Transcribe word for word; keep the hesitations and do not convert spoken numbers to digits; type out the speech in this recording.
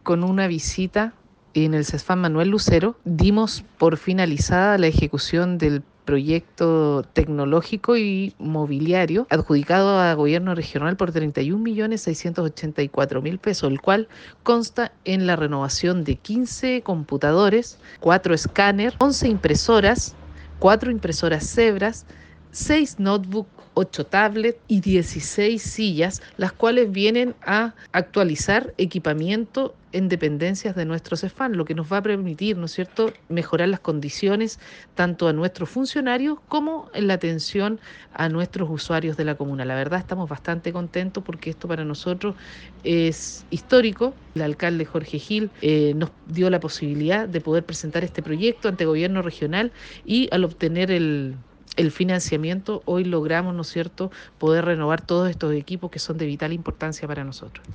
con una visita en el CESFAM Manuel Lucero, dimos por finalizada la ejecución del proyecto tecnológico y mobiliario adjudicado a gobierno regional por treinta y un millones seiscientos ochenta y cuatro mil pesos, el cual consta en la renovación de quince computadores, cuatro escáneres, once impresoras, cuatro impresoras cebras, seis notebooks, ocho tablets y dieciséis sillas, las cuales vienen a actualizar equipamiento en dependencias de nuestro CESFAM, lo que nos va a permitir, ¿no es cierto?, mejorar las condiciones tanto a nuestros funcionarios como en la atención a nuestros usuarios de la comuna. La verdad estamos bastante contentos porque esto para nosotros es histórico. El alcalde Jorge Gil eh, nos dio la posibilidad de poder presentar este proyecto ante gobierno regional y al obtener el el financiamiento, hoy logramos, ¿no es cierto?, poder renovar todos estos equipos que son de vital importancia para nosotros.